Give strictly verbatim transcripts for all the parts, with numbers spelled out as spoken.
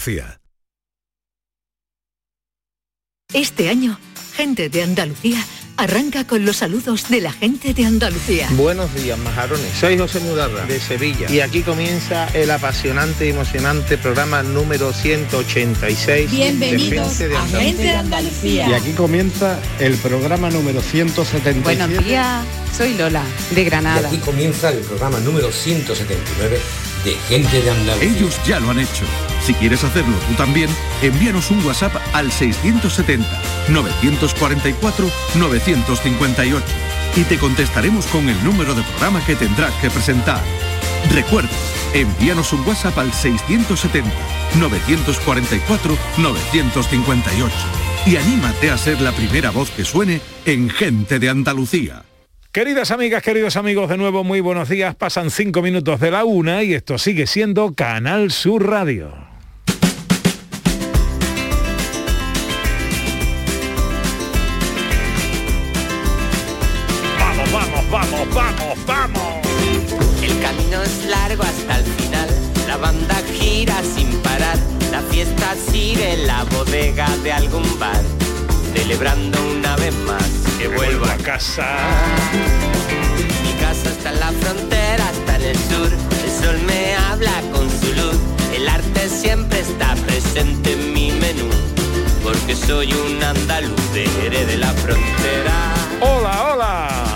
Este año, Gente de Andalucía arranca con los saludos de la gente de Andalucía. Buenos días, majarones. Soy José Mudarra, de Sevilla. Y aquí comienza el apasionante y emocionante programa número ciento ochenta y seis. Bienvenidos de Gente de a Gente de Andalucía. Y aquí comienza el programa número ciento setenta y siete. Buenos días, soy Lola, de Granada. Y aquí comienza el programa número ciento setenta y nueve de Gente de Andalucía. Ellos ya lo han hecho. Si quieres hacerlo tú también, envíanos un WhatsApp al seiscientos setenta, novecientos cuarenta y cuatro, novecientos cincuenta y ocho y te contestaremos con el número de programa que tendrás que presentar. Recuerda, envíanos un WhatsApp al seiscientos setenta, novecientos cuarenta y cuatro, novecientos cincuenta y ocho y anímate a ser la primera voz que suene en Gente de Andalucía. Queridas amigas, queridos amigos, de nuevo muy buenos días. Pasan cinco minutos de la una y esto sigue siendo Canal Sur Radio. Vamos, vamos, vamos, vamos, vamos. El camino es largo hasta el final, la banda gira sin parar, la fiesta sigue en la bodega de algún bar, celebrando una vez más que vuelvo a casa. Mi casa está en la frontera, está en el sur, el sol me habla con su luz, el arte siempre está presente en mi menú, porque soy un andaluz de Jerez de la Frontera. ¡Hola, hola!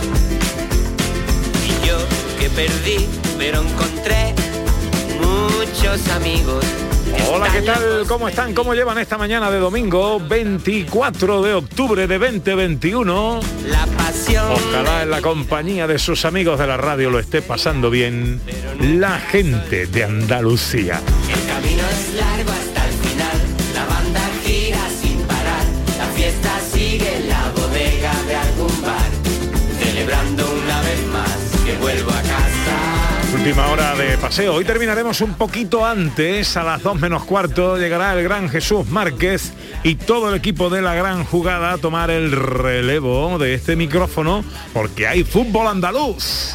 Y yo que perdí, pero encontré muchos amigos. Hola, ¿qué tal? ¿Cómo están? ¿Cómo llevan esta mañana de domingo veinticuatro de octubre de veinte veintiuno? La pasión. Ojalá en la compañía de sus amigos de la radio lo esté pasando bien la gente de Andalucía. El camino es largo hasta el final, la banda gira sin parar, la fiesta sigue en la bodega de algún bar, celebrando una vez más que vuelvo a casa. Última hora de paseo. Hoy terminaremos un poquito antes, a las dos menos cuarto, llegará el gran Jesús Márquez y todo el equipo de la gran jugada a tomar el relevo de este micrófono, porque hay fútbol andaluz.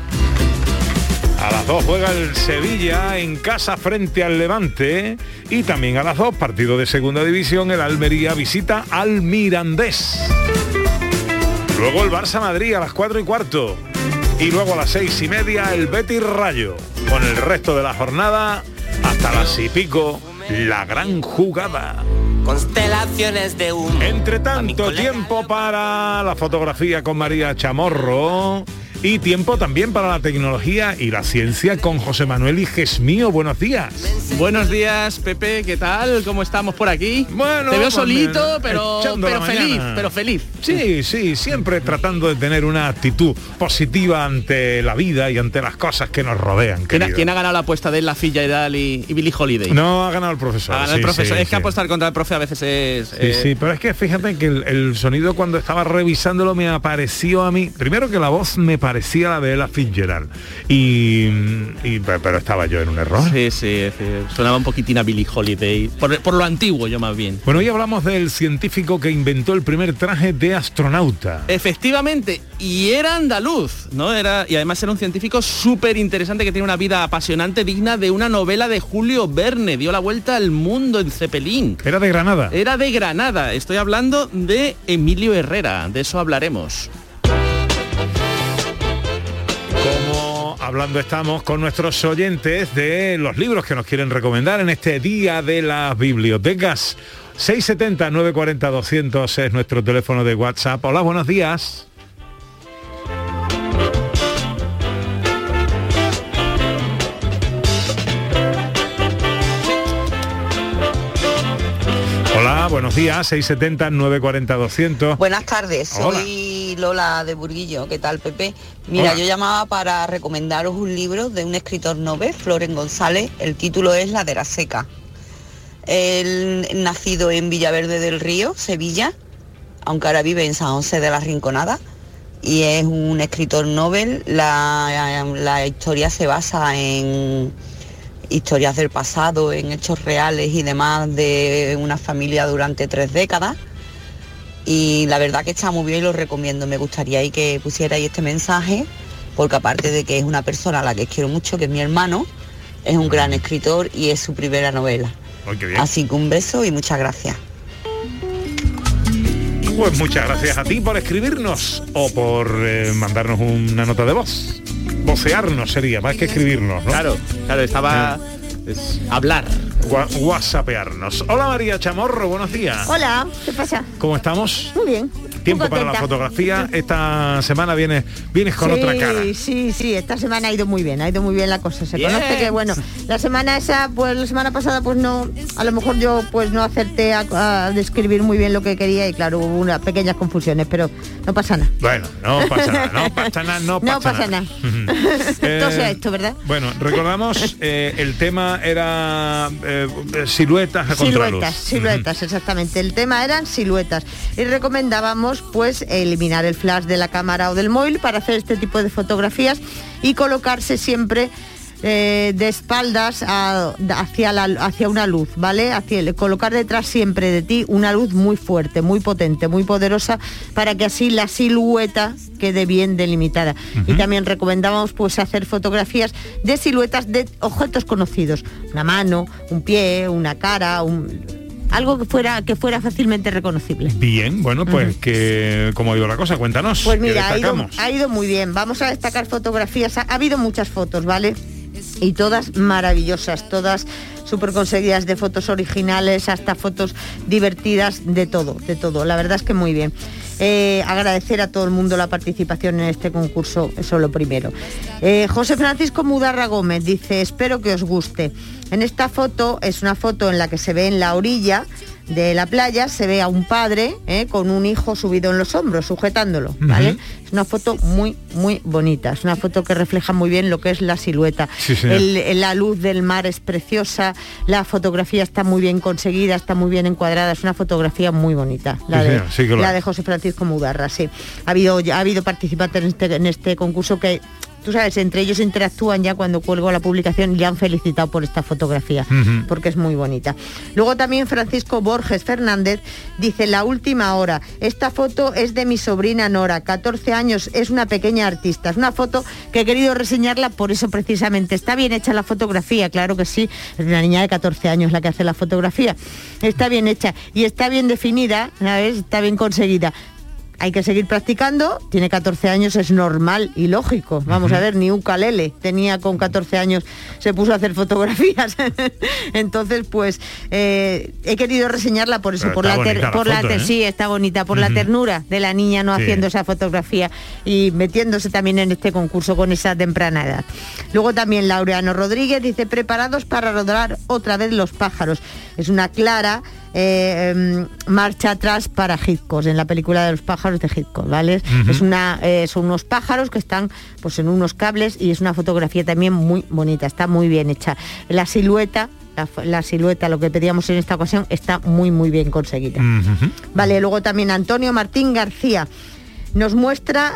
A las dos juega el Sevilla en casa frente al Levante y también a las dos, partido de segunda división, el Almería visita al Mirandés. Luego el Barça Madrid a las cuatro y cuarto. Y luego a las seis y media el Betis Rayo. Con el resto de la jornada hasta las y pico, la gran jugada. Constelaciones de humo. Entre tanto, tiempo para la fotografía con María Chamorro. Y tiempo también para la tecnología y la ciencia con José Manuel Igesmío. Buenos días. Buenos días, Pepe, ¿qué tal? ¿Cómo estamos por aquí? Bueno, te veo pues solito, pero, pero feliz, mañana. pero feliz. Sí, sí, siempre tratando de tener una actitud positiva ante la vida y ante las cosas que nos rodean. ¿Quién ha, ¿Quién ha ganado la apuesta de La Filla Edal y, y Billie Holiday? No, ha ganado el profesor. Ha ganado sí, el profesor. Sí, es que sí. apostar contra el profe a veces es... Sí, eh... sí, pero es que fíjate que el, el sonido cuando estaba revisándolo me apareció a mí, primero que la voz me parecía la de Ella Fitzgerald y, y pero estaba yo en un error. Sí, sí, sí, sonaba un poquitín a Billie Holiday, por, por lo antiguo yo más bien. Bueno, hoy hablamos del científico que inventó el primer traje de astronauta. Efectivamente, y era andaluz, ¿no? Era, y además era un científico súper interesante que tiene una vida apasionante, digna de una novela de Julio Verne. Dio la vuelta al mundo en Zeppelin. Era de Granada. Era de Granada. Estoy hablando de Emilio Herrera, de eso hablaremos. Como hablando estamos con nuestros oyentes de los libros que nos quieren recomendar en este día de las bibliotecas. seiscientos setenta, novecientos cuarenta, doscientos es nuestro teléfono de WhatsApp. Hola, buenos días. Hola, buenos días, seiscientos setenta, novecientos cuarenta, doscientos. Buenas tardes, Hola. soy Lola de Burguillo. ¿Qué tal, Pepe? Mira, Hola. yo llamaba para recomendaros un libro de un escritor novel, Floren González. El título es La de la Seca. Él nacido en Villaverde del Río, Sevilla, aunque ahora vive en San José de la Rinconada, y es un escritor novel. La, la historia se basa en historias del pasado, en hechos reales y demás de una familia durante tres décadas. Y la verdad que está muy bien y lo recomiendo. Me gustaría ahí que pusierais este mensaje, porque aparte de que es una persona a la que quiero mucho, que es mi hermano, es un gran escritor y es su primera novela. Ay, qué bien. Así que un beso y muchas gracias. Pues muchas gracias a ti por escribirnos o por eh, mandarnos una nota de voz. Vocearnos sería, más que escribirnos, ¿no? Claro, claro, estaba... Es hablar. Gua- whatsappearnos. Hola María Chamorro, buenos días. Hola, ¿qué pasa? ¿Cómo estamos? Muy bien. Tiempo muy para la contenta. fotografía. Esta semana vienes, vienes con sí, otra cara. Sí, sí, esta semana ha ido muy bien, ha ido muy bien la cosa. Se Bien. conoce que, bueno, la semana esa, pues la semana pasada, pues no, a lo mejor yo pues no acerté a, a describir muy bien lo que quería y claro, hubo unas pequeñas confusiones, pero no pasa nada. Bueno, no pasa nada, no pasa nada, no pasa, No pasa nada. Eh, Todo sea esto, ¿verdad? Bueno, recordamos, eh, el tema era eh, siluetas a contraluz. Siluetas, siluetas, exactamente. El tema eran siluetas. Y recomendábamos pues eliminar el flash de la cámara o del móvil para hacer este tipo de fotografías y colocarse siempre eh, de espaldas a- hacia, la, hacia una luz, ¿vale? Hacia el- colocar detrás siempre de ti una luz muy fuerte, muy potente, muy poderosa, para que así la silueta quede bien delimitada. Y también recomendábamos pues hacer fotografías de siluetas de objetos conocidos, una mano, un pie, una cara, un... algo que fuera que fuera fácilmente reconocible. Bien, bueno, pues que ¿cómo ha ido la cosa? Cuéntanos. Pues ¿qué mira, ha ido, destacamos? ha ido muy bien. Vamos a destacar fotografías. Ha, ha habido muchas fotos, ¿vale? Y todas maravillosas, todas súper conseguidas, de fotos originales hasta fotos divertidas, de todo, de todo. La verdad es que muy bien. Eh, agradecer a todo el mundo la participación en este concurso, eso lo primero. Eh, José Francisco Mudarra Gómez dice, espero que os guste. En esta foto es una foto en la que se ve en la orilla de la playa, se ve a un padre eh, con un hijo subido en los hombros, sujetándolo, ¿vale? Ujú. Es una foto muy, muy bonita, es una foto que refleja muy bien lo que es la silueta. Sí, señor. El- el- la luz del mar es preciosa, la fotografía está muy bien conseguida, está muy bien encuadrada, es una fotografía muy bonita, la, Sí, de, señor, sí que lo la es. de José Francisco Mudarra, sí. Ha habido, ya ha habido participantes en este, en este concurso que... Tú sabes, entre ellos interactúan ya cuando cuelgo la publicación y le han felicitado por esta fotografía, Ujú. porque es muy bonita. Luego también Francisco Borges Fernández dice, la última hora, esta foto es de mi sobrina Nora, catorce años, es una pequeña artista. Es una foto que he querido reseñarla por eso precisamente. Está bien hecha la fotografía, claro que sí, es una niña de catorce años la que hace la fotografía. Está bien hecha y está bien definida, ¿sabes? Está bien conseguida. Hay que seguir practicando, tiene catorce años, es normal y lógico. Vamos a ver, ni ukulele tenía con catorce años, se puso a hacer fotografías. Entonces, pues, eh, he querido reseñarla por eso, Pero por está la, ter- bonita la por la foto, ter- ¿eh? sí, está bonita, por la Ujú. ternura de la niña no Sí. haciendo esa fotografía y metiéndose también en este concurso con esa temprana edad. Luego también Laureano Rodríguez dice, preparados para rodar otra vez los pájaros. Es una clara eh, em, marcha atrás para Hitchcock, en la película de los pájaros de Hitchcock, ¿vale? Ujú. Es una, eh, son unos pájaros que están pues en unos cables y es una fotografía también muy bonita, está muy bien hecha. La silueta, la, la silueta, lo que pedíamos en esta ocasión, está muy muy bien conseguida. Ujú. Vale, luego también Antonio Martín García nos muestra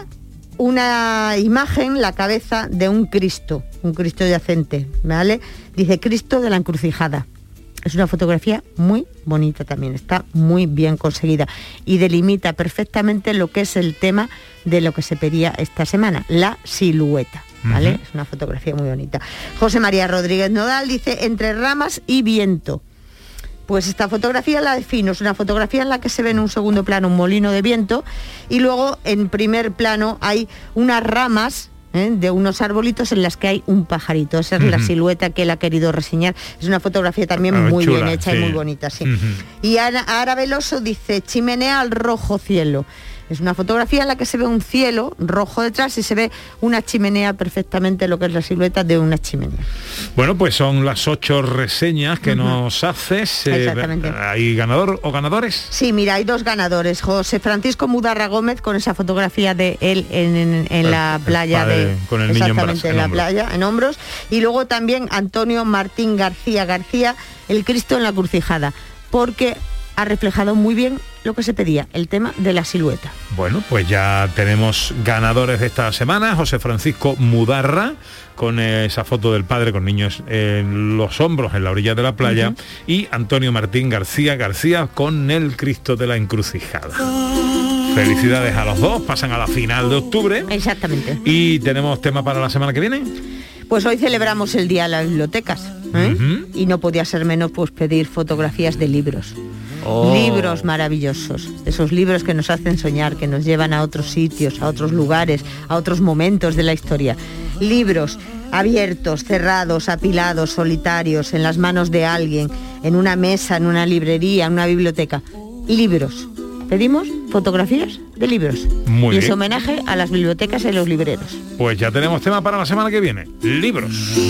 una imagen, la cabeza de un Cristo, un Cristo yacente, ¿vale? Dice Cristo de la Encrucijada. Es una fotografía muy bonita también, está muy bien conseguida y delimita perfectamente lo que es el tema de lo que se pedía esta semana, la silueta, ¿vale? Ujú. Es una fotografía muy bonita. José María Rodríguez Nodal dice, entre ramas y viento. Pues esta fotografía la defino, es una fotografía en la que se ve en un segundo plano un molino de viento y luego en primer plano hay unas ramas, ¿eh?, de unos arbolitos en las que hay un pajarito. Esa es la Ujú. silueta que él ha querido reseñar. Es una fotografía también Ah, muy chula, bien hecha sí. y muy bonita, sí. Ujú. Y Ana, Ara Veloso dice, chimenea al rojo cielo. Es una fotografía en la que se ve un cielo rojo detrás y se ve una chimenea perfectamente, lo que es la silueta de una chimenea. Bueno, pues son las ocho reseñas que Ujú. nos haces. eh, Exactamente. ¿Hay ganador o ganadores? Sí, mira, hay dos ganadores. José Francisco Mudarra Gómez con esa fotografía de él en, en- en El- la el playa padre de con el niño en exactamente brazos, en en la hombros. playa, en hombros. Y luego también Antonio Martín García García, el Cristo en la Crucijada, porque ha reflejado muy bien lo que se pedía, el tema de la silueta. Bueno, pues ya tenemos ganadores de esta semana. José Francisco Mudarra, con esa foto del padre con niños en los hombros en la orilla de la playa, Ujú. y Antonio Martín García García con el Cristo de la Encrucijada. Felicidades a los dos, pasan a la final de octubre. Exactamente. Y tenemos tema para la semana que viene. Pues hoy celebramos el Día de las Bibliotecas. ¿eh? Uh-huh. Y no podía ser menos pues pedir fotografías de libros. Oh. Libros maravillosos, esos libros que nos hacen soñar, que nos llevan a otros sitios, a otros lugares, a otros momentos de la historia. Libros abiertos, cerrados, apilados, solitarios, en las manos de alguien, en una mesa, en una librería, en una biblioteca. Libros. Pedimos fotografías de libros. Muy y bien. es homenaje a las bibliotecas y los libreros. Pues ya tenemos tema para la semana que viene. Libros.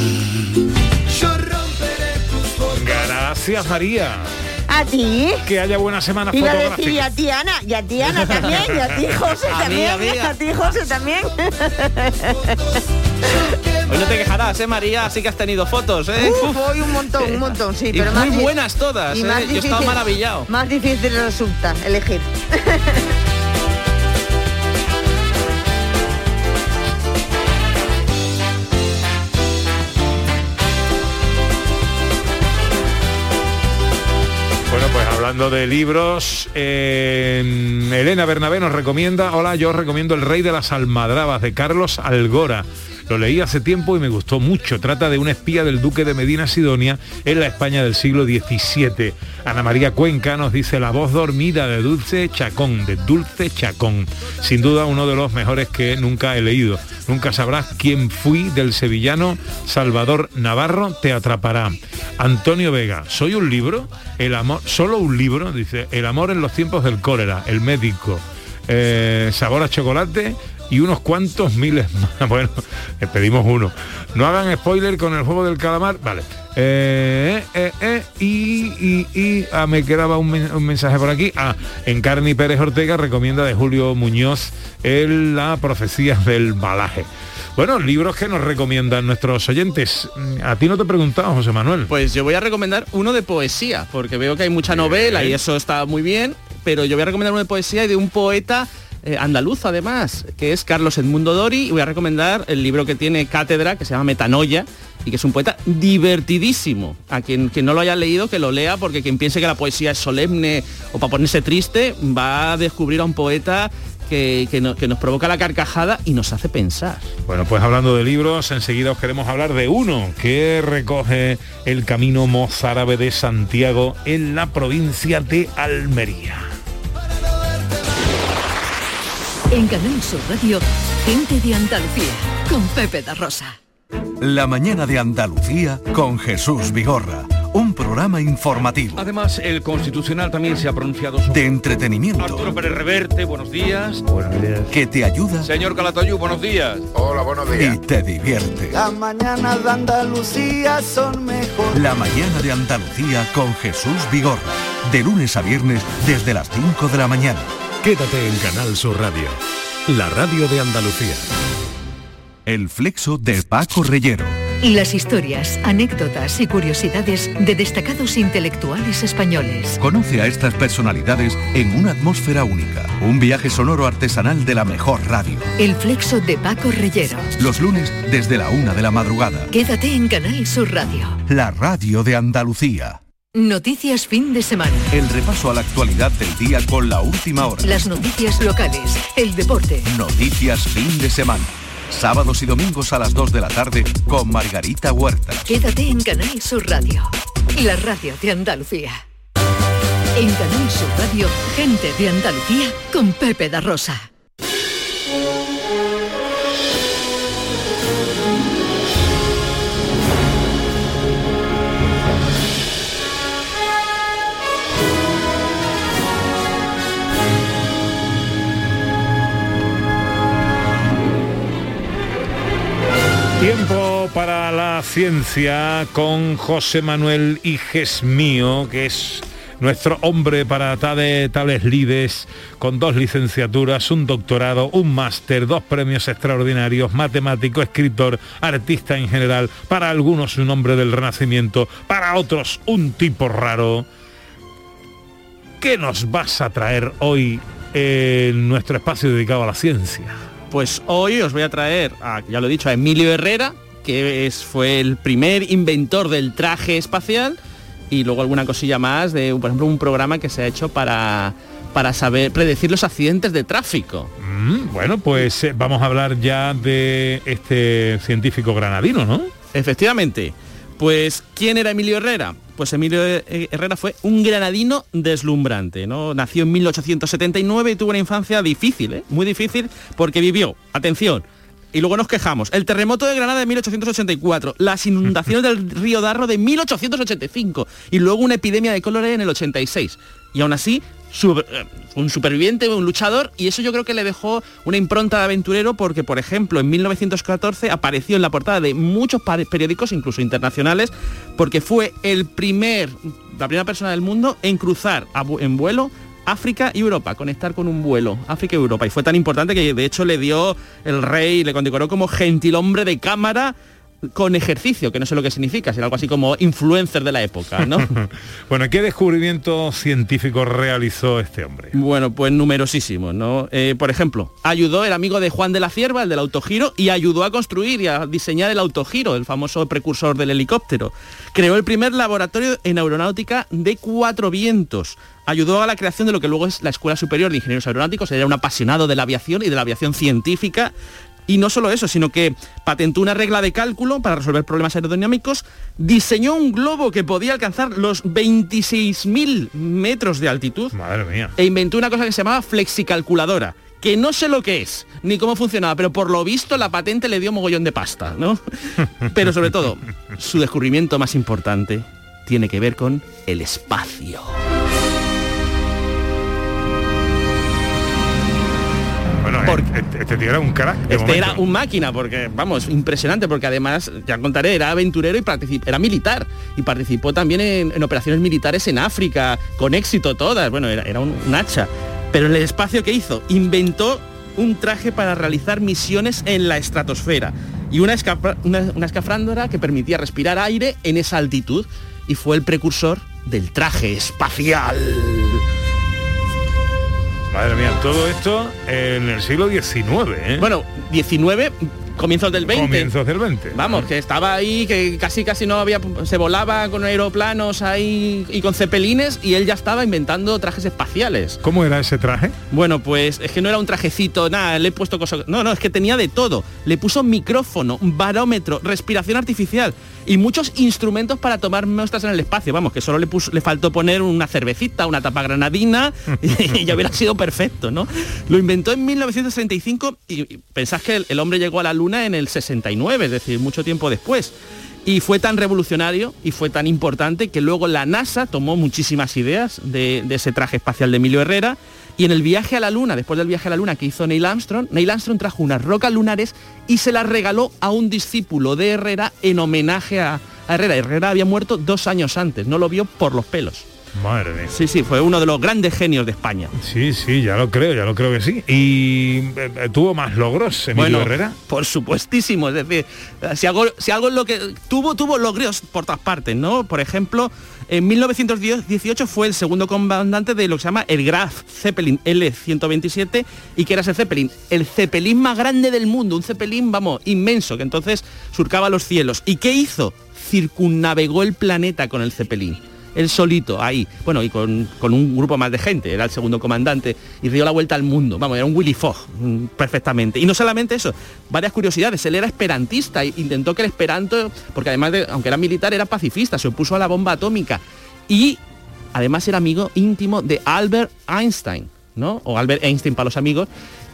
Gracias, María. ¿A ti? Que haya buena semana Iba a fotográfica. decir, y a ti, Ana, y a ti, Ana también, y a ti, José A mí, también, a mí. a ti, José también. Hoy no te quejarás, ¿eh, María? Así que has tenido fotos, ¿eh? Uf, Uf. hoy un montón, un montón, sí. Y pero muy más di- buenas todas, y ¿eh? más Yo he estado difícil- maravillado. Más difícil resulta elegir. Bueno, pues hablando de libros, eh, Elena Bernabé nos recomienda, hola, yo os recomiendo El Rey de las Almadrabas, de Carlos Algora. Lo leí hace tiempo y me gustó mucho. Trata de un espía del duque de Medina Sidonia en la España del siglo diecisiete. Ana María Cuenca nos dice La voz dormida de Dulce Chacón, de Dulce Chacón. Sin duda uno de los mejores que nunca he leído. Nunca sabrás quién fui, del sevillano Salvador Navarro, te atrapará. Antonio Vega, ¿soy un libro? El amor, solo un libro, dice, El amor en los tiempos del cólera, El médico, eh, Sabor a chocolate y unos cuantos miles más. Bueno, eh, pedimos uno. No hagan spoiler con El juego del calamar. Vale. Eh, eh, eh, y, y, y ah, me quedaba un, men- un mensaje por aquí. Ah, Encarni Pérez Ortega recomienda de Julio Muñoz el La profecía del balaje. Bueno, libros que nos recomiendan nuestros oyentes. A ti no te he preguntado, José Manuel. Pues yo voy a recomendar uno de poesía, porque veo que hay mucha novela y eso está muy bien, pero yo voy a recomendar uno de poesía y de un poeta eh, andaluz además, que es Carlos Edmundo Dori, y voy a recomendar el libro que tiene Cátedra, que se llama Metanoia, y que es un poeta divertidísimo. A quien, quien no lo haya leído, que lo lea, porque quien piense que la poesía es solemne o para ponerse triste, va a descubrir a un poeta que, que, no- que nos provoca la carcajada y nos hace pensar. Bueno, pues hablando de libros, enseguida os queremos hablar de uno que recoge el camino mozárabe de Santiago en la provincia de Almería. En Canal Sur Radio, Gente de Andalucía, con Pepe da Rosa. La mañana de Andalucía con Jesús Vigorra. Un programa informativo, Además, el Constitucional también se ha pronunciado sobre... de entretenimiento, Arturo Pérez Reverte, buenos días. Buenos días. que te ayuda Señor Calatayud, buenos días. Hola, buenos y te divierte. Las mañanas de Andalucía son mejor. La mañana de Andalucía con Jesús Vigorra. De lunes a viernes desde las cinco de la mañana. Quédate en Canal Sur Radio, la radio de Andalucía. El flexo de Paco Reyero. Las historias, anécdotas y curiosidades de destacados intelectuales españoles. Conoce a estas personalidades en una atmósfera única. Un viaje sonoro artesanal de la mejor radio. El flexo de Paco Reyero. Los lunes desde la una de la madrugada. Quédate en Canal Sur Radio. La radio de Andalucía. Noticias fin de semana. El repaso a la actualidad del día con la última hora. Las noticias locales, el deporte. Noticias fin de semana. Sábados y domingos a las dos de la tarde con Margarita Huerta. Quédate en Canal Sur Radio, la radio de Andalucía. En Canal Sur Radio, Gente de Andalucía con Pepe da Rosa. Tiempo para la ciencia con José Manuel Iges Mío, que es nuestro hombre para tales, tales lides, con dos licenciaturas, un doctorado, un máster, dos premios extraordinarios, matemático, escritor, artista en general, para algunos un hombre del Renacimiento, para otros un tipo raro. ¿Qué nos vas a traer hoy en nuestro espacio dedicado a la ciencia? Pues hoy os voy a traer, a, ya lo he dicho, a Emilio Herrera, que es, fue el primer inventor del traje espacial, y luego alguna cosilla más de, por ejemplo, un programa que se ha hecho para, para saber predecir los accidentes de tráfico. Mm, bueno, pues eh, vamos a hablar ya de este científico granadino, ¿no? Efectivamente, Pues, ¿quién era Emilio Herrera? Pues Emilio Herrera fue un granadino deslumbrante, ¿no? Nació en mil ochocientos setenta y nueve y tuvo una infancia difícil, ¿eh? Muy difícil, porque vivió, atención, y luego nos quejamos, el terremoto de Granada de mil ochocientos ochenta y cuatro, las inundaciones del río Darro de mil ochocientos ochenta y cinco y luego una epidemia de cólera en el ochenta y seis. Y aún así, Super, un superviviente, un luchador, y eso yo creo que le dejó una impronta de aventurero porque, por ejemplo, en mil novecientos catorce apareció en la portada de muchos periódicos, incluso internacionales, porque fue el primer, la primera persona del mundo en cruzar a, en vuelo África y Europa, conectar con un vuelo, África y Europa, y fue tan importante que de hecho le dio el rey, le condecoró como gentilhombre de cámara con ejercicio, que no sé lo que significa, será algo así como influencer de la época, ¿no? Bueno, ¿qué descubrimiento científico realizó este hombre? Bueno, pues numerosísimos, ¿no? Eh, por ejemplo, ayudó el amigo de Juan de la Cierva, el del autogiro, y ayudó a construir y a diseñar el autogiro, el famoso precursor del helicóptero. Creó el primer laboratorio en aeronáutica de cuatro vientos. Ayudó a la creación de lo que luego es la Escuela Superior de Ingenieros Aeronáuticos. Era un apasionado de la aviación y de la aviación científica. Y no solo eso, sino que patentó una regla de cálculo para resolver problemas aerodinámicos, diseñó un globo que podía alcanzar los veintiséis mil metros de altitud. Madre mía. E inventó una cosa que se llamaba flexicalculadora, que no sé lo que es, ni cómo funcionaba, pero por lo visto la patente le dio mogollón de pasta, ¿no? Pero sobre todo, su descubrimiento más importante tiene que ver con el espacio. Bueno, este, este tío era un crack. Este momento. Era un máquina, porque, vamos, impresionante, porque además, ya contaré, era aventurero y era militar. Y participó también en, en operaciones militares en África, con éxito todas. Bueno, era, era un, un hacha. Pero en el espacio, ¿qué hizo? Inventó un traje para realizar misiones en la estratosfera. Y una, escapa, una, una escafandra que permitía respirar aire en esa altitud. Y fue el precursor del traje espacial. Madre mía, todo esto en el siglo diecinueve, ¿eh? Bueno, diecinueve, comienzos del veinte. Comienzos del veinte. Vamos, que estaba ahí, que casi casi no había, se volaba con aeroplanos ahí y con cepelines, y él ya estaba inventando trajes espaciales. ¿Cómo era ese traje? Bueno, pues es que no era un trajecito, nada, le he puesto cosas... No, no, es que tenía de todo. Le puso micrófono, barómetro, respiración artificial y muchos instrumentos para tomar muestras en el espacio. Vamos, que solo le, puso, le faltó poner una cervecita, una tapa granadina y ya hubiera sido perfecto, ¿no? Lo inventó en mil novecientos treinta y cinco y pensás que el, el hombre llegó a la Luna en el sesenta y nueve, es decir, mucho tiempo después. Y fue tan revolucionario y fue tan importante que luego la NASA tomó muchísimas ideas de, de ese traje espacial de Emilio Herrera. Y en el viaje a la Luna, después del viaje a la Luna que hizo Neil Armstrong, Neil Armstrong trajo unas rocas lunares y se las regaló a un discípulo de Herrera en homenaje a, a Herrera. Herrera había muerto dos años antes, no lo vio por los pelos. Madre mía. Sí, sí, fue uno de los grandes genios de España. Sí, sí, ya lo creo, ya lo creo que sí. ¿Y eh, tuvo más logros, Emilio bueno, Herrera? Por supuestísimo, es decir, si algo, si algo es lo que tuvo, tuvo logros por todas partes, ¿no? Por ejemplo, en mil novecientos dieciocho fue el segundo comandante de lo que se llama el Graf Zeppelin L ciento veintisiete. ¿Y qué era ese Zeppelin? El Zeppelin más grande del mundo, un Zeppelin, vamos, inmenso, que entonces surcaba los cielos. ¿Y qué hizo? Circunnavegó el planeta con el Zeppelin. Él solito, ahí, bueno, y con, con un grupo más de gente, era el segundo comandante, y dio la vuelta al mundo, vamos, era un Willy Fogg, perfectamente. Y no solamente eso, varias curiosidades, él era esperantista, e intentó que el esperanto, porque además de, aunque era militar, era pacifista, se opuso a la bomba atómica, y además era amigo íntimo de Albert Einstein, ¿no? O Albert Einstein para los amigos,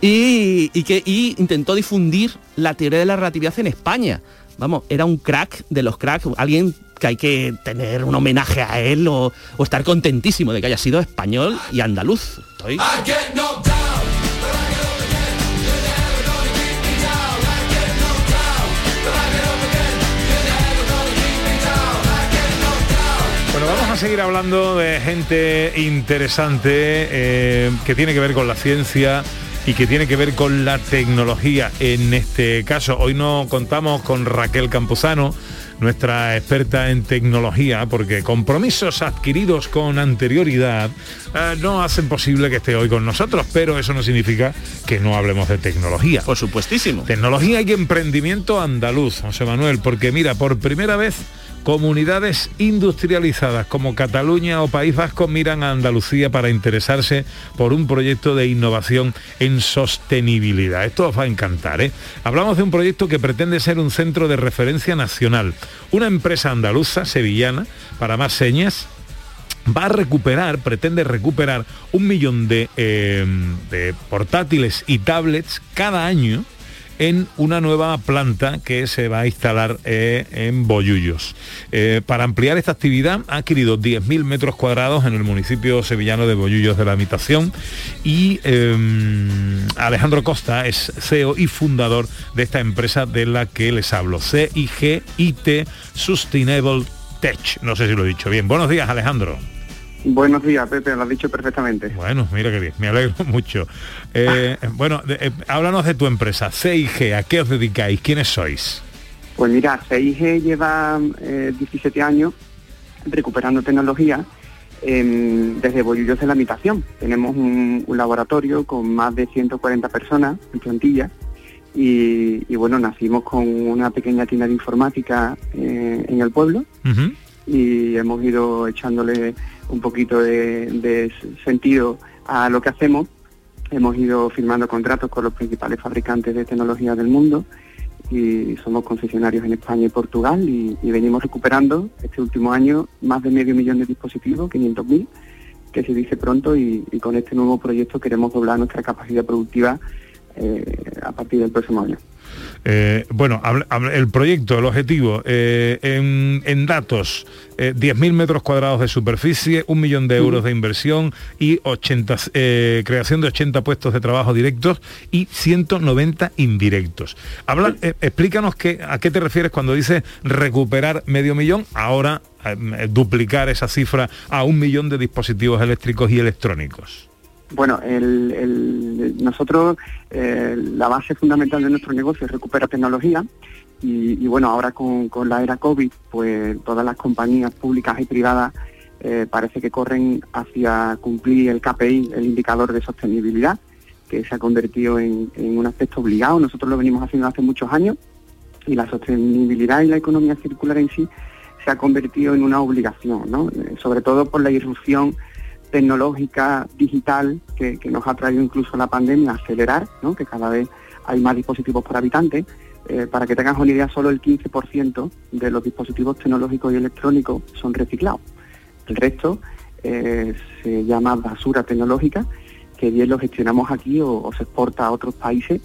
y, y que y intentó difundir la teoría de la relatividad en España. Vamos, era un crack de los cracks, alguien que hay que tener un homenaje a él o, o estar contentísimo de que haya sido español y andaluz. Estoy... Bueno, vamos a seguir hablando de gente interesante eh, que tiene que ver con la ciencia y que tiene que ver con la tecnología. En este caso, hoy no contamos con Raquel Campuzano, nuestra experta en tecnología, porque compromisos adquiridos con anterioridad eh, no hacen posible que esté hoy con nosotros, pero eso no significa que no hablemos de tecnología. Por supuestísimo. Tecnología y emprendimiento andaluz, José Manuel, porque mira, por primera vez Comunidades industrializadas como Cataluña o País Vasco miran a Andalucía para interesarse por un proyecto de innovación en sostenibilidad. Esto os va a encantar, ¿eh? Hablamos de un proyecto que pretende ser un centro de referencia nacional. Una empresa andaluza, sevillana, para más señas, va a recuperar, pretende recuperar un millón de, eh, de portátiles y tablets cada año en una nueva planta que se va a instalar eh, en Bollullos. Eh, para ampliar esta actividad ha adquirido diez mil metros cuadrados en el municipio sevillano de Bollullos de la Habitación y eh, Alejandro Costa es C E O y fundador de esta empresa de la que les hablo, C I G I T Sustainable Tech. No sé si lo he dicho bien. Buenos días, Alejandro. Buenos días, Pepe, lo has dicho perfectamente. Bueno, mira qué bien, me alegro mucho. Eh, bueno, de, eh, háblanos de tu empresa, C I G, ¿a qué os dedicáis? ¿Quiénes sois? Pues mira, C I G lleva eh, diecisiete años recuperando tecnología eh, desde Bollullos de la Habitación. Tenemos un, un laboratorio con más de ciento cuarenta personas en plantilla y, y bueno, nacimos con una pequeña tienda de informática eh, en el pueblo. Uh-huh. Y hemos ido echándole un poquito de, de sentido a lo que hacemos. Hemos ido firmando contratos con los principales fabricantes de tecnología del mundo y somos concesionarios en España y Portugal y, y venimos recuperando este último año más de medio millón de dispositivos, quinientos mil, que se dice pronto, y, y con este nuevo proyecto queremos doblar nuestra capacidad productiva eh, a partir del próximo año. Eh, bueno, el proyecto, el objetivo, eh, en, en datos, eh, diez mil metros cuadrados de superficie, un millón de euros de inversión y ochenta, eh, creación de ochenta puestos de trabajo directos y ciento noventa indirectos. Habla, eh, explícanos qué, a qué te refieres cuando dices recuperar medio millón, ahora eh, duplicar esa cifra a un millón de dispositivos eléctricos y electrónicos. Bueno, el, el, nosotros, eh, la base fundamental de nuestro negocio es recuperar tecnología y, y bueno, ahora con, con la era COVID, pues todas las compañías públicas y privadas eh, parece que corren hacia cumplir el K P I, el indicador de sostenibilidad, que se ha convertido en, en un aspecto obligado. Nosotros lo venimos haciendo hace muchos años y la sostenibilidad y la economía circular en sí se ha convertido en una obligación, ¿no? Eh, sobre todo por la irrupción tecnológica, digital, que, que nos ha traído incluso la pandemia a acelerar, ¿no? Que cada vez hay más dispositivos por habitante. Eh, para que tengas una idea, solo el quince por ciento de los dispositivos tecnológicos y electrónicos son reciclados. El resto eh, se llama basura tecnológica, que bien lo gestionamos aquí o, o se exporta a otros países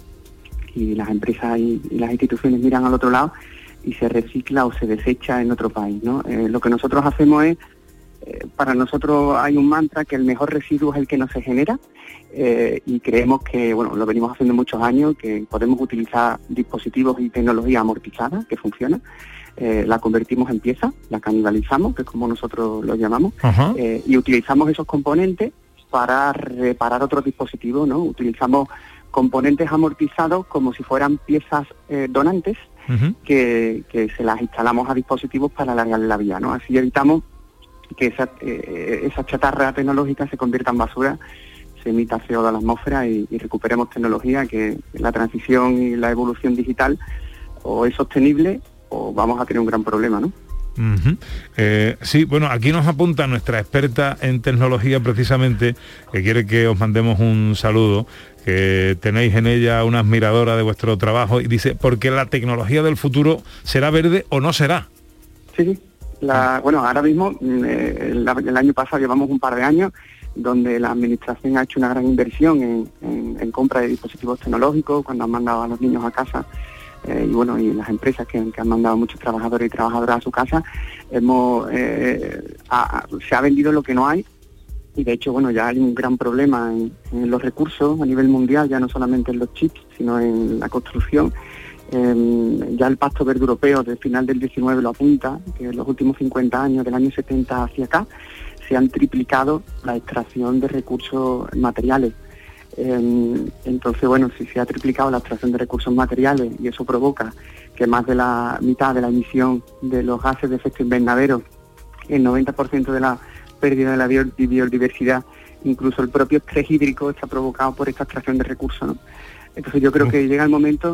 y las empresas y, y las instituciones miran al otro lado y se recicla o se desecha en otro país, ¿no? Eh, lo que nosotros hacemos es, para nosotros hay un mantra que el mejor residuo es el que no se genera eh, y creemos que, bueno, lo venimos haciendo muchos años, que podemos utilizar dispositivos y tecnología amortizada, que funciona, eh, la convertimos en pieza, la canibalizamos, que es como nosotros lo llamamos, eh, y utilizamos esos componentes para reparar otros dispositivos, ¿no? Utilizamos componentes amortizados como si fueran piezas eh, donantes, uh-huh. que, que se las instalamos a dispositivos para alargar la vida, ¿no? Así evitamos que esa, eh, esa chatarra tecnológica se convierta en basura, se emita C O dos a la atmósfera y, y recuperemos tecnología, que la transición y la evolución digital o es sostenible o vamos a tener un gran problema, ¿no? Uh-huh. Eh, sí, bueno, aquí nos apunta nuestra experta en tecnología precisamente, que quiere que os mandemos un saludo, que tenéis en ella una admiradora de vuestro trabajo y dice, porque la tecnología del futuro será verde o no será. Sí, sí. La, bueno, ahora mismo, eh, el, el año pasado llevamos un par de años donde la administración ha hecho una gran inversión en, en, en compra de dispositivos tecnológicos, cuando han mandado a los niños a casa, eh, y bueno, y las empresas que, que han mandado muchos trabajadores y trabajadoras a su casa, hemos eh, a, se ha vendido lo que no hay, y de hecho, bueno, ya hay un gran problema en, en los recursos a nivel mundial, ya no solamente en los chips, sino en la construcción. Eh, ya el Pacto Verde Europeo del final del diecinueve lo apunta, que en los últimos cincuenta años, del año setenta hacia acá, se han triplicado la extracción de recursos materiales. Eh, entonces, bueno, si se ha triplicado la extracción de recursos materiales y eso provoca que más de la mitad de la emisión de los gases de efecto invernadero, el noventa por ciento de la pérdida de la biodiversidad, incluso el propio estrés hídrico está provocado por esta extracción de recursos, ¿no? Entonces yo creo que llega el momento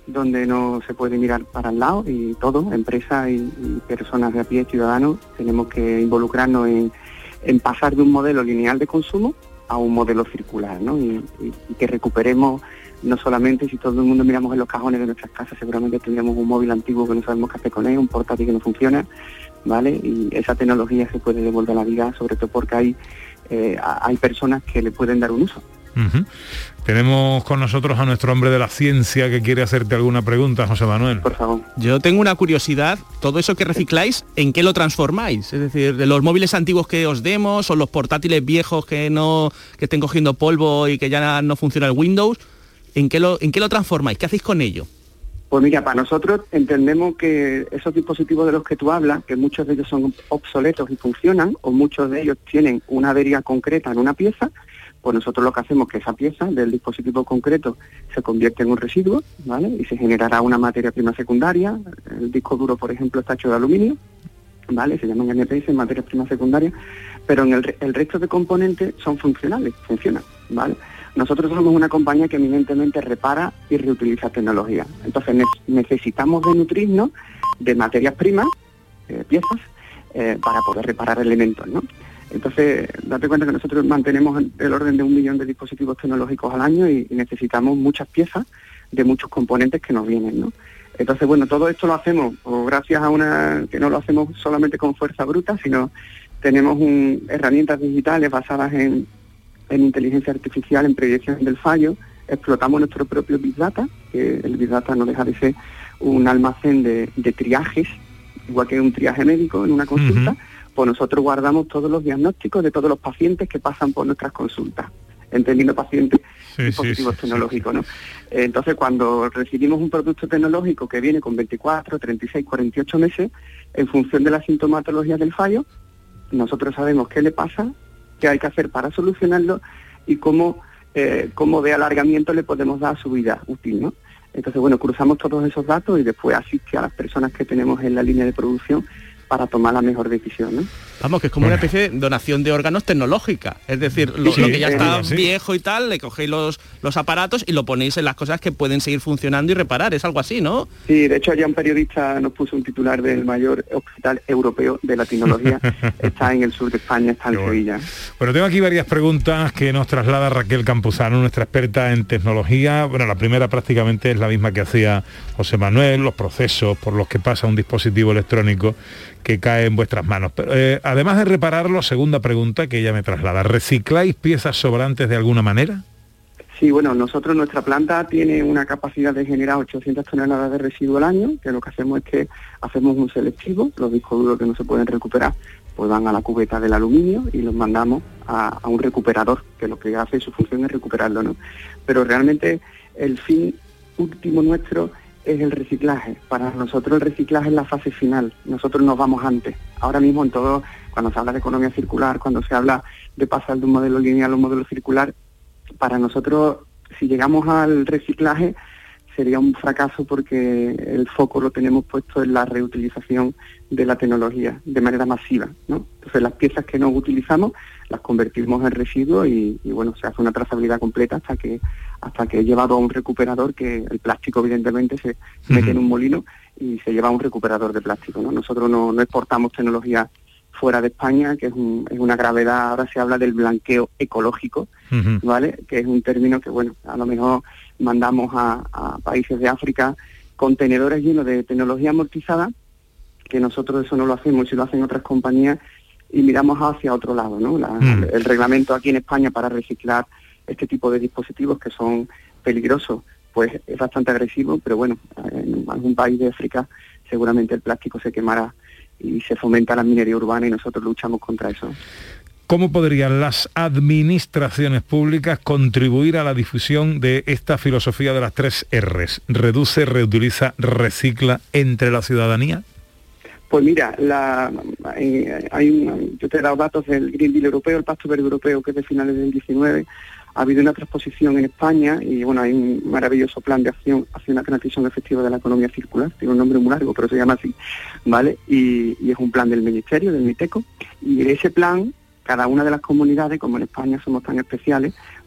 donde no se puede mirar para el lado y todo, empresas y, y personas de a pie, ciudadanos, tenemos que involucrarnos en, en pasar de un modelo lineal de consumo a un modelo circular, ¿no? Y, y, y que recuperemos, no solamente si todo el mundo miramos en los cajones de nuestras casas, seguramente tendríamos un móvil antiguo que no sabemos qué hacer con él, un portátil que no funciona, ¿vale? Y esa tecnología se puede devolver a la vida, sobre todo porque hay, eh, hay personas que le pueden dar un uso. Uh-huh. Tenemos con nosotros a nuestro hombre de la ciencia que quiere hacerte alguna pregunta, José Manuel. Por favor. Yo tengo una curiosidad, todo eso que recicláis, ¿en qué lo transformáis? Es decir, de los móviles antiguos que os demos o los portátiles viejos que no que estén cogiendo polvo y que ya no funciona el Windows, ¿en qué lo, en qué lo transformáis? ¿Qué hacéis con ello? Pues mira, para nosotros entendemos que esos dispositivos de los que tú hablas, que muchos de ellos son obsoletos y funcionan, o muchos de ellos tienen una avería concreta en una pieza, pues nosotros lo que hacemos es que esa pieza del dispositivo concreto se convierte en un residuo, ¿vale? Y se generará una materia prima secundaria. El disco duro, por ejemplo, está hecho de aluminio, ¿vale? Se llaman M P S, materias primas secundarias, pero en el, el resto de componentes son funcionales, funcionan, ¿vale? Nosotros somos una compañía que eminentemente repara y reutiliza tecnología. Entonces ne- necesitamos de nutrirnos de materias primas, eh, piezas, eh, para poder reparar elementos, ¿no? Entonces, date cuenta que nosotros mantenemos el orden de un millón de dispositivos tecnológicos al año y, y necesitamos muchas piezas de muchos componentes que nos vienen, ¿no? Entonces, bueno, todo esto lo hacemos pues, gracias a una... que no lo hacemos solamente con fuerza bruta, sino tenemos un, herramientas digitales basadas en, en inteligencia artificial, en predicción del fallo, explotamos nuestro propio Big Data, que el Big Data no deja de ser un almacén de, de triajes, igual que un triaje médico en una consulta. Uh-huh. Pues nosotros guardamos todos los diagnósticos de todos los pacientes que pasan por nuestras consultas, entendiendo pacientes sí, dispositivos sí, sí, tecnológicos, ¿no? Entonces, cuando recibimos un producto tecnológico que viene con veinticuatro, treinta y seis, cuarenta y ocho meses, en función de la sintomatología del fallo, nosotros sabemos qué le pasa, qué hay que hacer para solucionarlo y cómo, eh, cómo de alargamiento le podemos dar a su vida útil, ¿no? Entonces, bueno, cruzamos todos esos datos y después asiste a las personas que tenemos en la línea de producción para tomar la mejor decisión, ¿no? Vamos, que es como bueno. una especie de donación de órganos tecnológica. Es decir, lo, sí, lo que ya está sí. viejo y tal, le cogéis los, los aparatos y lo ponéis en las cosas que pueden seguir funcionando y reparar. Es algo así, ¿no? Sí, de hecho ya un periodista nos puso un titular del mayor hospital europeo de la tecnología. Está en el sur de España, está en bueno. Sevilla. Bueno, tengo aquí varias preguntas que nos traslada Raquel Campuzano, nuestra experta en tecnología. Bueno, la primera prácticamente es la misma que hacía José Manuel, los procesos por los que pasa un dispositivo electrónico que cae en vuestras manos. Pero, eh, además de repararlo, segunda pregunta que ella me traslada, ¿recicláis piezas sobrantes de alguna manera? Sí, bueno, nosotros, nuestra planta tiene una capacidad de generar ochocientas toneladas de residuo al año, que lo que hacemos es que hacemos un selectivo, los discos duros que no se pueden recuperar, pues van a la cubeta del aluminio y los mandamos a, a un recuperador, que lo que hace su función es recuperarlo, ¿no? Pero realmente el fin último nuestro es el reciclaje. Para nosotros el reciclaje es la fase final, nosotros nos vamos antes. Ahora mismo en todo, cuando se habla de economía circular, cuando se habla de pasar de un modelo lineal a un modelo circular, para nosotros si llegamos al reciclaje sería un fracaso porque el foco lo tenemos puesto en la reutilización de la tecnología de manera masiva, ¿no? Entonces las piezas que no utilizamos las convertimos en residuos y, y bueno, se hace una trazabilidad completa hasta que hasta que he llevado a un recuperador, que el plástico evidentemente se uh-huh. mete en un molino y se lleva a un recuperador de plástico, ¿no? Nosotros no, no exportamos tecnología fuera de España, que es, un, es una gravedad. Ahora se habla del blanqueo ecológico, uh-huh. ¿vale? Que es un término que, bueno, a lo mejor mandamos a, a países de África contenedores llenos de tecnología amortizada, que nosotros eso no lo hacemos, si lo hacen otras compañías, y miramos hacia otro lado, ¿no? La, uh-huh. El reglamento aquí en España para reciclar este tipo de dispositivos que son peligrosos, pues es bastante agresivo, pero bueno, en algún país de África seguramente el plástico se quemará y se fomenta la minería urbana y nosotros luchamos contra eso. ¿Cómo podrían las administraciones públicas contribuir a la difusión de esta filosofía de las tres R's? Reduce, reutiliza, recicla entre la ciudadanía. Pues mira, la, eh, hay un, yo te he dado datos del Green Deal europeo, el Pacto Verde Europeo, que es de finales del diecinueve. Ha habido una transposición en España y bueno, hay un maravilloso plan de acción hacia una transición efectiva de la economía circular, tiene un nombre muy largo, pero se llama así, ¿vale? Y, y es un plan del Ministerio, del MITECO, y ese plan, cada una de las comunidades, como en España somos tan especiales,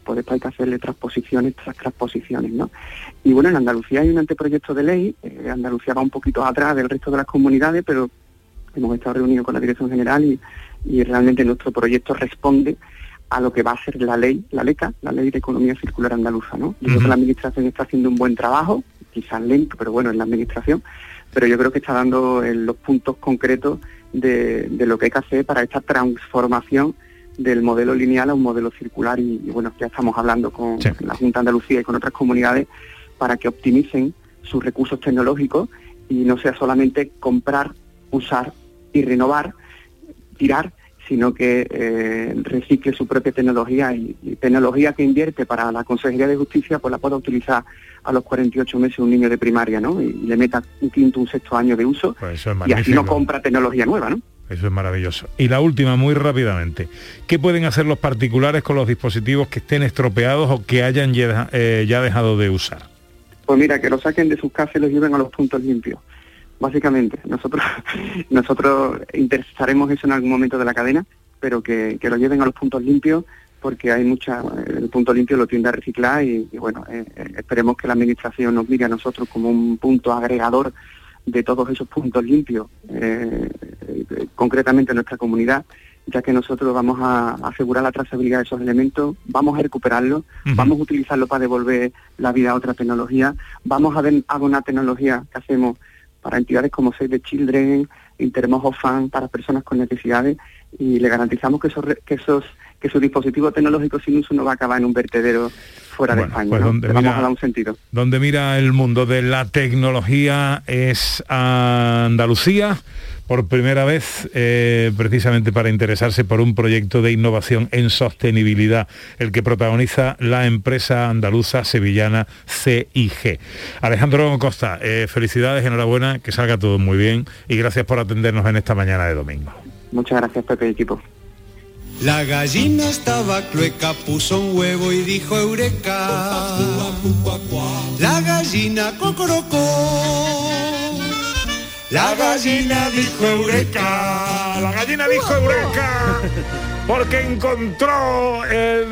pues después hay que hacerle transposiciones tras transposiciones, ¿no? Y bueno, en Andalucía hay un anteproyecto de ley, eh, Andalucía va un poquito atrás del resto de las comunidades, pero hemos estado reunidos con la Dirección General y, y realmente nuestro proyecto responde a lo que va a ser la ley, la LECA, la Ley de Economía Circular Andaluza, ¿no? Yo uh-huh. creo que la Administración está haciendo un buen trabajo, quizás lento, pero bueno, en la Administración, pero yo creo que está dando eh, los puntos concretos de, de lo que hay que hacer para esta transformación del modelo lineal a un modelo circular y, y bueno, ya estamos hablando con sí. la Junta de Andalucía y con otras comunidades para que optimicen sus recursos tecnológicos y no sea solamente comprar, usar y renovar, tirar, sino que eh, recicle su propia tecnología y, y tecnología que invierte para la Consejería de Justicia, pues la pueda utilizar a los cuarenta y ocho meses un niño de primaria, ¿no? Y, y le meta un quinto, un sexto año de uso, pues eso es y así no compra tecnología nueva, ¿no? Eso es maravilloso. Y la última, muy rápidamente, ¿qué pueden hacer los particulares con los dispositivos que estén estropeados o que hayan ya, eh, ya dejado de usar? Pues mira, que los saquen de sus casas y los lleven a los puntos limpios. Básicamente, nosotros nosotros interesaremos eso en algún momento de la cadena, pero que, que lo lleven a los puntos limpios, porque hay mucha, el punto limpio lo tiende a reciclar y, y bueno, eh, esperemos que la Administración nos mire a nosotros como un punto agregador de todos esos puntos limpios, eh, eh, concretamente en nuestra comunidad, ya que nosotros vamos a asegurar la trazabilidad de esos elementos, vamos a recuperarlos, uh-huh. vamos a utilizarlo para devolver la vida a otra tecnología, vamos a ver a una tecnología que hacemos para entidades como Save the Children, Intermos Fan, para personas con necesidades, y le garantizamos que esos que esos que su dispositivo tecnológico sin uso no va a acabar en un vertedero fuera bueno, de España, pues ¿no? donde Le mira, vamos a dar un sentido. Donde mira el mundo de la tecnología es a Andalucía, por primera vez, eh, precisamente para interesarse por un proyecto de innovación en sostenibilidad, el que protagoniza la empresa andaluza sevillana C I G. Alejandro Costa, eh, felicidades, enhorabuena, que salga todo muy bien y gracias por atendernos en esta mañana de domingo. Muchas gracias, Pepe y equipo. La gallina estaba clueca, puso un huevo y dijo eureka. La gallina cocorocó. La gallina dijo eureka. La gallina dijo eureka. Porque encontró eh,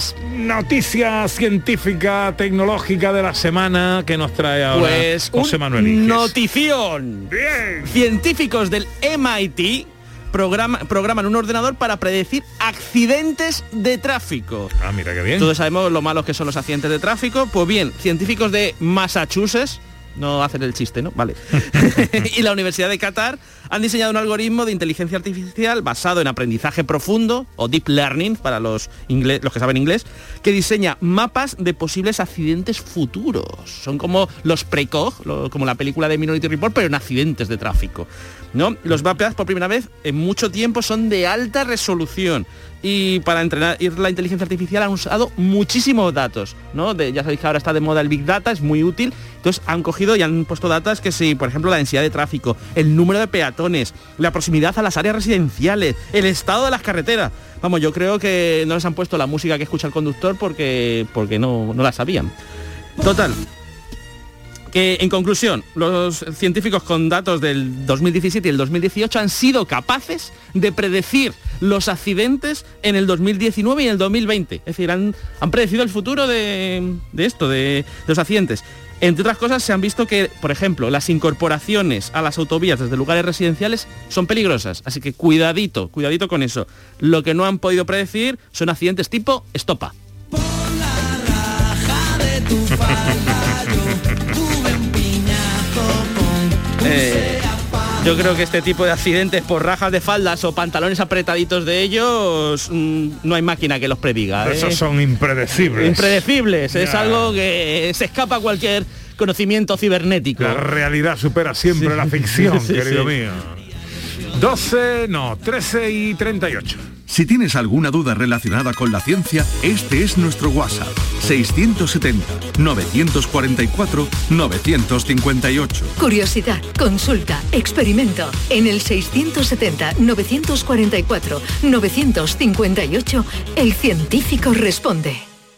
noticia científica, tecnológica de la semana que nos trae ahora pues José Manuel Iges. Notición. Bien. Científicos del M I T Programa, programan un ordenador para predecir accidentes de tráfico. Ah, mira qué bien. Todos sabemos lo malos que son los accidentes de tráfico. Pues bien, científicos de Massachusetts, no hacen el chiste, ¿no? Vale. Y la Universidad de Qatar han diseñado un algoritmo de inteligencia artificial basado en aprendizaje profundo, o deep learning para los, inglés, los que saben inglés, que diseña mapas de posibles accidentes futuros. Son como los Precog, lo, como la película de Minority Report, pero en accidentes de tráfico, ¿no? Los mapas, por primera vez en mucho tiempo, son de alta resolución. Y para entrenar la inteligencia artificial han usado muchísimos datos, ¿no? De, ya sabéis que ahora está de moda el Big Data, es muy útil. Entonces han cogido y han puesto datos que sí, por ejemplo, la densidad de tráfico, el número de peatones, la proximidad a las áreas residenciales, el estado de las carreteras. Vamos, yo creo que no les han puesto la música que escucha el conductor porque, porque no, no la sabían. Total. Que, en conclusión, los científicos con datos del dos mil diecisiete y el dos mil dieciocho han sido capaces de predecir los accidentes en el dos mil diecinueve y en el dos mil veinte. Es decir, han, han predecido el futuro de, de esto, de, de los accidentes. Entre otras cosas, se han visto que, por ejemplo, las incorporaciones a las autovías desde lugares residenciales son peligrosas. Así que cuidadito, cuidadito con eso. Lo que no han podido predecir son accidentes tipo estopa. Por la raja de tu falda, yo tuve un piñazo con eh, yo creo que este tipo de accidentes por rajas de faldas o pantalones apretaditos de ellos, mmm, no hay máquina que los prediga, ¿eh? Esos son impredecibles. Impredecibles, ya. Es algo que se escapa a cualquier conocimiento cibernético. La realidad supera siempre sí. la ficción, sí, querido sí. mío. doce, no, trece y treinta y ocho. Si tienes alguna duda relacionada con la ciencia, este es nuestro WhatsApp, seiscientos setenta, novecientos cuarenta y cuatro, novecientos cincuenta y ocho. Curiosidad, consulta, experimento. En el seiscientos setenta, novecientos cuarenta y cuatro, novecientos cincuenta y ocho, el científico responde.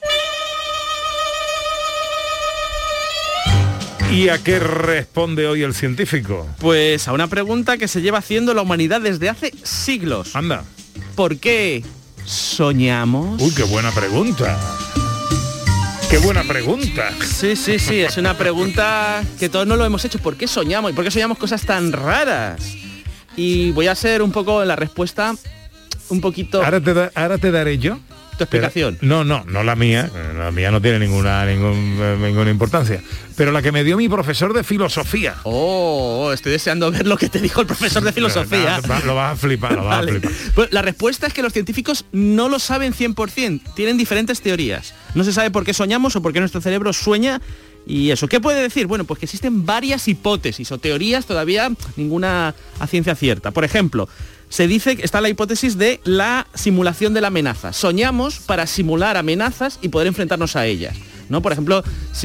¿Y a qué responde hoy el científico? Pues a una pregunta que se lleva haciendo la humanidad desde hace siglos. Anda. ¿Por qué soñamos? Uy, qué buena pregunta. Qué buena pregunta. Sí, sí, sí, es una pregunta que todos no lo hemos hecho. ¿Por qué soñamos? ¿Y por qué soñamos cosas tan raras? Y voy a ser un poco en la respuesta, un poquito... Ahora te, da, ahora te daré yo. Tu explicación. Pero, no, no, no la mía. La mía no tiene ninguna, ningún, ninguna importancia. Pero la que me dio mi profesor de filosofía. Oh, estoy deseando ver lo que te dijo el profesor de filosofía. No, no, lo vas a flipar, lo vas vale. a flipar. Pues la respuesta es que los científicos no lo saben cien por ciento. Tienen diferentes teorías. No se sabe por qué soñamos o por qué nuestro cerebro sueña. Y eso, ¿qué puede decir? Bueno, pues que existen varias hipótesis o teorías, todavía ninguna a ciencia cierta. Por ejemplo, se dice que está la hipótesis de la simulación de la amenaza. Soñamos para simular amenazas y poder enfrentarnos a ellas, ¿no? Por ejemplo,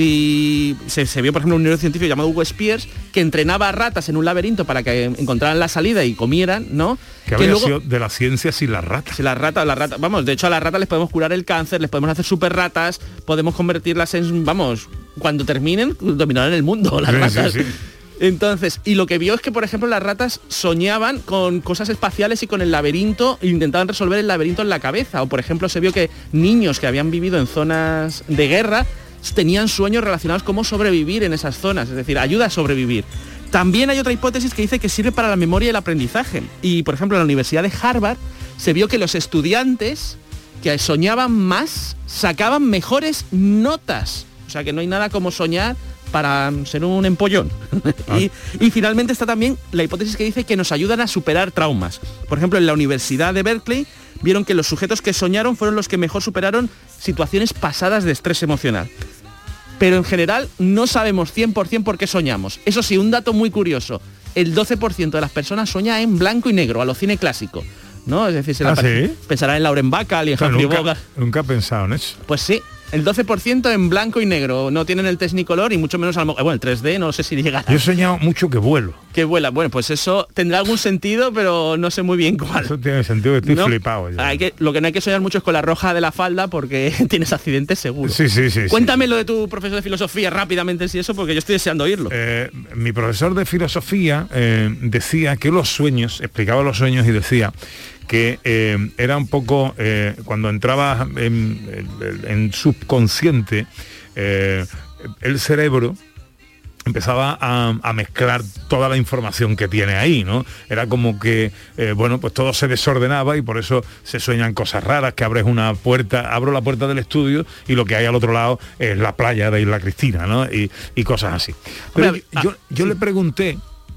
si se, se vio, por ejemplo, un neurocientífico llamado Hugo Spears que entrenaba a ratas en un laberinto para que encontraran la salida y comieran, ¿no? Que habría luego, sido de la ciencia sin las ratas. Si las ratas, las ratas, vamos, de hecho a las ratas les podemos curar el cáncer, les podemos hacer super ratas, podemos convertirlas en, vamos, cuando terminen, dominarán el mundo, las sí, ratas. Sí, sí. Entonces, y lo que vio es que, por ejemplo, las ratas soñaban con cosas espaciales y con el laberinto, e intentaban resolver el laberinto en la cabeza. O, por ejemplo, se vio que niños que habían vivido en zonas de guerra tenían sueños relacionados con cómo sobrevivir en esas zonas, es decir, ayuda a sobrevivir. También hay otra hipótesis que dice que sirve para la memoria y el aprendizaje. Y, por ejemplo, en la Universidad de Harvard se vio que los estudiantes que soñaban más sacaban mejores notas. O sea, que no hay nada como soñar para ser un empollón. Ah. y, y finalmente está también la hipótesis que dice que nos ayudan a superar traumas. Por ejemplo, en la Universidad de Berkeley vieron que los sujetos que soñaron fueron los que mejor superaron situaciones pasadas de estrés emocional. Pero en general no sabemos cien por ciento por qué soñamos. Eso sí, un dato muy curioso, el doce por ciento de las personas sueña en blanco y negro, a lo cine clásico, ¿no? Es decir, se ¿Ah, la sí? pensará en Lauren Bacall y en o sea, Humphrey nunca, Bogart. Nunca he pensado en eso. Pues sí. El doce por ciento en blanco y negro, no tienen el Technicolor y mucho menos a lo mejor, bueno, el tres D no sé si llegará. Yo he soñado mucho que vuelo. Que vuela, bueno, pues eso tendrá algún sentido, pero no sé muy bien cuál. Eso tiene sentido, estoy ¿No? flipado ya. Hay que, lo que no hay que soñar mucho es con la roja de la falda porque tienes accidentes seguro. Sí, sí, sí. Cuéntame sí. lo de tu profesor de filosofía rápidamente, si eso, porque yo estoy deseando oírlo. Eh, mi profesor de filosofía eh, decía que los sueños, explicaba los sueños y decía que eh, era un poco, eh, cuando entrabas en, en, en subconsciente, eh, el cerebro empezaba a, a mezclar toda la información que tiene ahí, ¿no? Era como que, eh, bueno, pues todo se desordenaba y por eso se sueñan cosas raras, que abres una puerta, abro la puerta del estudio y lo que hay al otro lado es la playa de Isla Cristina, ¿no? Y, y cosas así. Pero Hombre, yo, yo, yo sí. le pregunté,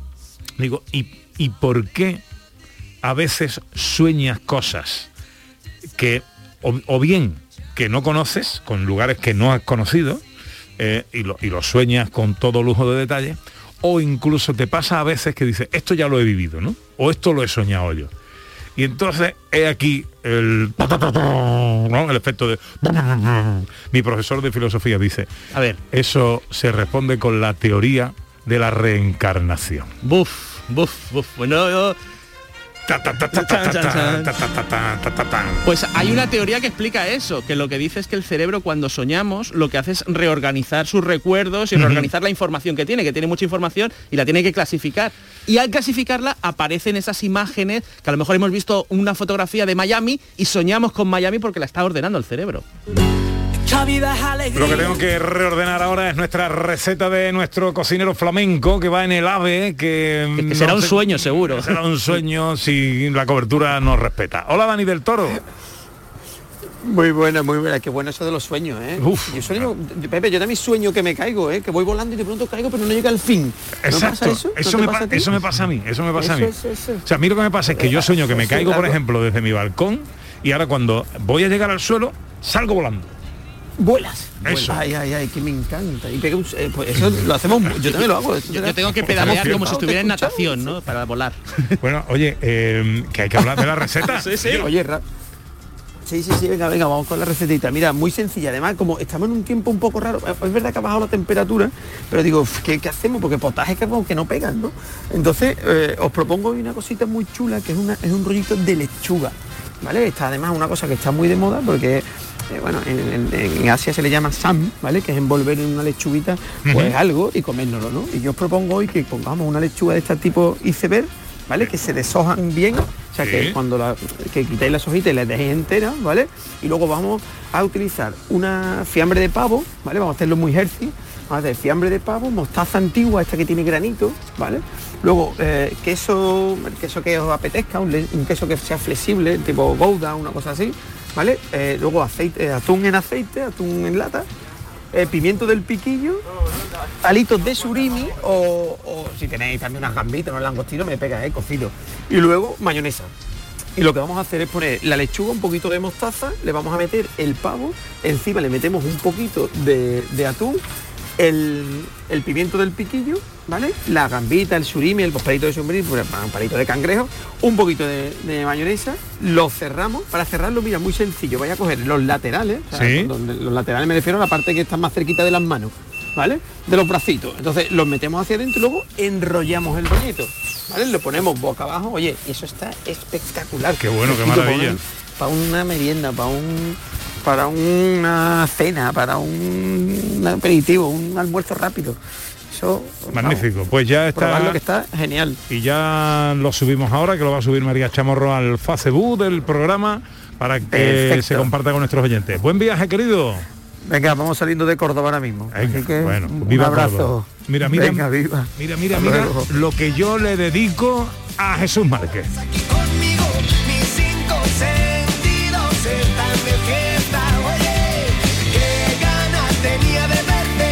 digo, ¿y, y por qué a veces sueñas cosas que o, o bien que no conoces, con lugares que no has conocido, eh, y, lo, y lo sueñas con todo lujo de detalle, o incluso te pasa a veces que dices, esto ya lo he vivido, ¿no? O esto lo he soñado yo. Y entonces he aquí el, ¿no? el efecto de... Mi profesor de filosofía dice, a ver, eso se responde con la teoría de la reencarnación. Buf, buf, buf. Bueno, yo... Pues hay una teoría que explica eso, que lo que dice es que el cerebro cuando soñamos lo que hace es reorganizar sus recuerdos y reorganizar uh-huh. la información que tiene, que tiene mucha información y la tiene que clasificar. Y al clasificarla aparecen esas imágenes que a lo mejor hemos visto una fotografía de Miami y soñamos con Miami porque la está ordenando el cerebro. Lo que tengo que reordenar ahora es nuestra receta de nuestro cocinero flamenco que va en el AVE, que, que, que será no un sé, sueño seguro. Será un sueño si la cobertura nos respeta. Hola, Dani del Toro. Muy buena, muy buena. Qué bueno eso de los sueños, ¿eh? Uf, yo sueño, Pepe, yo también sueño que me caigo, ¿eh? Que voy volando y de pronto caigo, pero no llega al fin. ¿No Exacto. pasa eso? ¿No eso, me pasa pa- eso me pasa a mí, eso me pasa eso, a mí. Eso, eso. O sea, a mí lo que me pasa es que yo sueño que me caigo, por ejemplo, desde mi balcón y ahora cuando voy a llegar al suelo, salgo volando. Vuelas. Eso. Ay, ay, ay, que me encanta. Y pega un, eh, pues eso lo hacemos, yo también lo hago. Yo, yo tengo que pedalear como si estuviera en natación, ¿no? Para volar. Bueno, oye, eh, que hay que hablar de la receta. Sí, sí. Oye, ra- Sí, sí, sí, venga, venga, vamos con la recetita. Mira, muy sencilla. Además, como estamos en un tiempo un poco raro, es verdad que ha bajado la temperatura, pero digo, ¿qué, qué hacemos? Porque potajes que, que no pegan, ¿no? Entonces, eh, os propongo hoy una cosita muy chula, que es, una, es un rollito de lechuga, ¿vale? Está además una cosa que está muy de moda, porque, eh, bueno, en, en, en Asia se le llama sam, ¿vale? Que es envolver en una lechuguita, pues uh-huh. algo y comérnoslo, ¿no? Y yo os propongo hoy que pongamos una lechuga de este tipo iceberg, ¿vale? Que se deshojan bien, o sea, Sí. que cuando la, que quitáis las hojitas y las dejéis enteras, ¿vale? Y luego vamos a utilizar una fiambre de pavo, ¿vale? Vamos a hacerlo muy healthy. Vamos a hacer fiambre de pavo, mostaza antigua, esta que tiene granito, ¿vale? Luego, eh, queso, el queso que os apetezca, un, le- un queso que sea flexible, tipo Gouda, una cosa así, ¿vale? Eh, luego aceite, eh, atún en aceite, atún en lata, eh, pimiento del piquillo, palitos de surimi o, o si tenéis también unas gambitas, unos langostinos, me pega, eh, cocido. Y luego mayonesa. Y lo que vamos a hacer es poner la lechuga, un poquito de mostaza, le vamos a meter el pavo, encima le metemos un poquito de, de atún, el, el pimiento del piquillo, ¿vale? La gambita, el surimi, el palito de surimi, pues, un palito de cangrejo, un poquito de, de mayonesa, lo cerramos. Para cerrarlo, mira, muy sencillo, vais a coger los laterales, o sea, Sí. donde- los laterales me refiero a la parte que está más cerquita de las manos, ¿vale? De los bracitos. Entonces los metemos hacia adentro y luego enrollamos el rollito, ¿vale? Lo ponemos boca abajo. Oye, eso está espectacular. Qué bueno, qué Fresquito para maravilla. una- Para una merienda, para un para una cena, para un, un aperitivo, un almuerzo rápido. Eso, Magnífico, vamos, pues ya está. probarlo, que está genial. Y ya lo subimos ahora, que lo va a subir María Chamorro al Facebook del programa para que Perfecto. se comparta con nuestros oyentes. Buen viaje, querido. Venga, vamos saliendo de Córdoba ahora mismo. Venga, Así que bueno, un viva abrazo. Córdoba. Mira, mira, Venga, viva. mira, mira, Hasta mira luego. lo que yo le dedico a Jesús Márquez.